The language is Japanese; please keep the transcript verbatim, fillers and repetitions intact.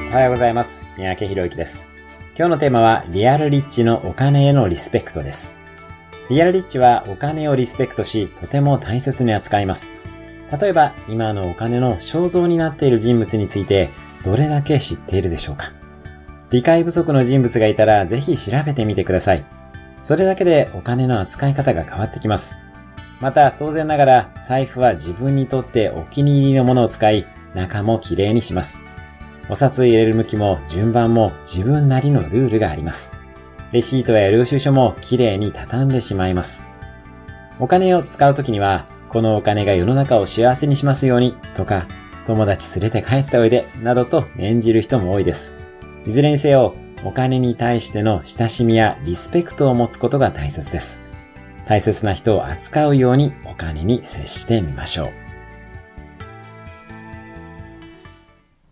おはようございます。三宅宏之です。今日のテーマはリアルリッチのお金へのリスペクトです。リアルリッチはお金をリスペクトし、とても大切に扱います。例えば、今のお金の肖像になっている人物についてどれだけ知っているでしょうか。理解不足の人物がいたらぜひ調べてみてください。それだけでお金の扱い方が変わってきます。また、当然ながら財布は自分にとってお気に入りのものを使い、中もきれいにします。お札入れる向きも順番も自分なりのルールがあります。レシートや領収書もきれいに畳んでしまいます。お金を使うときには、このお金が世の中を幸せにしますようにとか、友達連れて帰っておいでなどと念じる人も多いです。いずれにせよ、お金に対しての親しみやリスペクトを持つことが大切です。大切な人を扱うようにお金に接してみましょう。